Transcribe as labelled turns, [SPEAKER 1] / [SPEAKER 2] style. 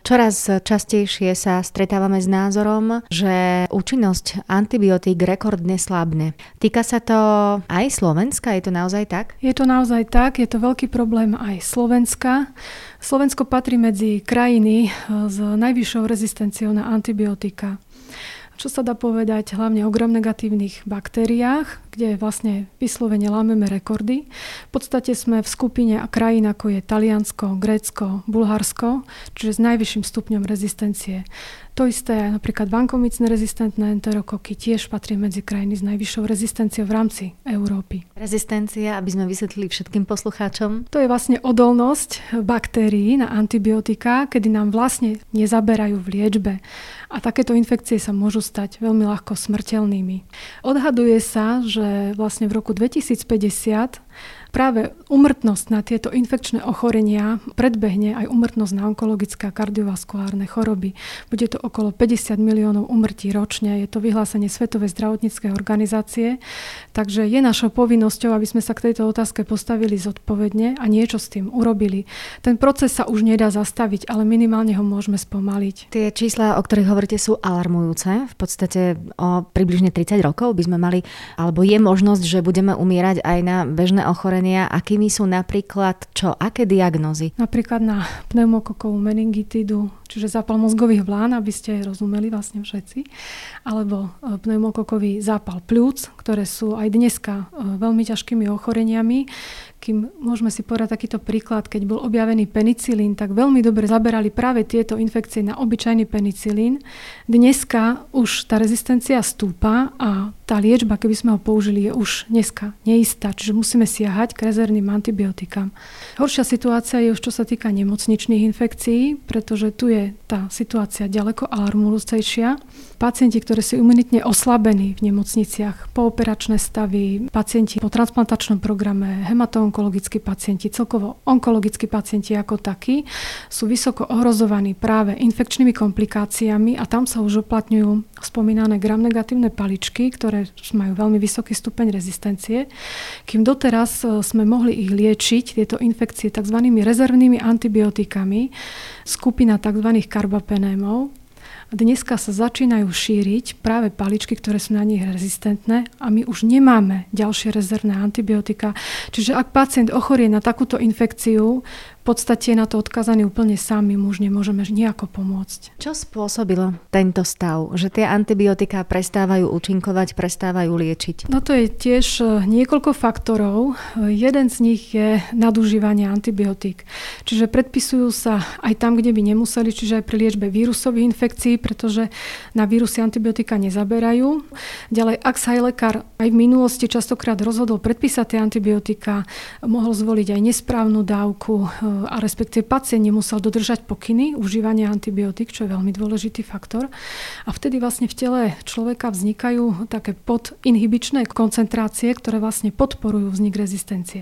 [SPEAKER 1] Čoraz častejšie sa stretávame s názorom, že účinnosť antibiotík rekordne slabne. Týka sa to aj Slovenska? Je to naozaj tak?
[SPEAKER 2] Je to naozaj tak, je to veľký problém aj Slovenska. Slovensko patrí medzi krajiny s najvyššou rezistenciou na antibiotika. Čo sa dá povedať hlavne o gramnegatívnych baktériách, kde vlastne vyslovene lámeme rekordy. V podstate sme v skupine krajín ako je Taliansko, Grécko, Bulharsko, čiže s najvyšším stupňom rezistencie. To isté napríklad vankomycné rezistentné enterokoky tiež patrí medzi krajiny s najvyššou rezistenciou v rámci Európy.
[SPEAKER 1] Rezistencia, aby sme vysvetlili všetkým poslucháčom?
[SPEAKER 2] To je vlastne odolnosť baktérií na antibiotika, kedy nám vlastne nezaberajú v liečbe. A takéto infekcie sa môžu stať veľmi ľahko smrteľnými. Odhaduje sa, že vlastne v roku 2050 práve úmrtnosť na tieto infekčné ochorenia predbehne aj úmrtnosť na onkologické a kardiovaskulárne choroby. Bude to okolo 50 miliónov úmrtí ročne. Je to vyhlásenie Svetovej zdravotníckej organizácie. Takže je našou povinnosťou, aby sme sa k tejto otázke postavili zodpovedne a niečo s tým urobili. Ten proces sa už nedá zastaviť, ale minimálne ho môžeme spomaliť.
[SPEAKER 1] Tie čísla, o ktorých hovoríte, sú alarmujúce. V podstate o približne 30 rokov by sme mali, alebo je možnosť, že budeme umierať aj na bežné ochorenia. Akými sú napríklad aké diagnózy?
[SPEAKER 2] Napríklad na pneumokokovú meningitidu, čiže zápal mozgových vlán, aby ste rozumeli vlastne všetci, alebo pneumokokový zápal pľúc, ktoré sú aj dneska veľmi ťažkými ochoreniami. Kým môžeme si povedať takýto príklad, keď bol objavený penicilín, tak veľmi dobre zaberali práve tieto infekcie na obyčajný penicilín. Dneska už tá rezistencia stúpa a tá liečba, keby sme ho použili, je už dneska neistá, čiže musíme siahať k rezervným antibiotikám. Horšia situácia je už čo sa týka nemocničných infekcií, pretože tu je tá situácia ďaleko alarmujúcejšia. Pacienti, ktorí sú imunitne oslabení v nemocniciach, pooperačné stavy, pacienti po transplantačnom programe, hematoonkologickí pacienti, celkovo onkologickí pacienti ako takí, sú vysoko ohrozovaní práve infekčnými komplikáciami a tam sa už uplatňujú spomínané gramnegatívne paličky, ktoré majú veľmi vysoký stupeň rezistencie. Kým doteraz sme mohli ich liečiť, tieto infekcie tzv. Rezervnými antibiotikami, skupina tzv. Karbapenémov. Dneska sa začínajú šíriť práve paličky, ktoré sú na nich rezistentné a my už nemáme ďalšie rezervné antibiotika. Čiže ak pacient ochorie na takúto infekciu, v podstate je na to odkazaný úplne sám, my už nemôžeme nejako pomôcť.
[SPEAKER 1] Čo spôsobilo tento stav? Že tie antibiotiká prestávajú účinkovať, prestávajú liečiť?
[SPEAKER 2] No to je tiež niekoľko faktorov. Jeden z nich je nadužívanie antibiotík. Čiže predpisujú sa aj tam, kde by nemuseli, čiže aj pri liečbe vírusových infekcií, pretože na vírusy antibiotika nezaberajú. Ďalej, ak sa aj lekár aj v minulosti častokrát rozhodol predpísať tie antibiotika, mohol zvoliť aj nesprávnu dávku, a respektíve pacient nemusel dodržať pokyny užívania antibiotík, čo je veľmi dôležitý faktor. A vtedy vlastne v tele človeka vznikajú také podinhibičné koncentrácie, ktoré vlastne podporujú vznik rezistencie.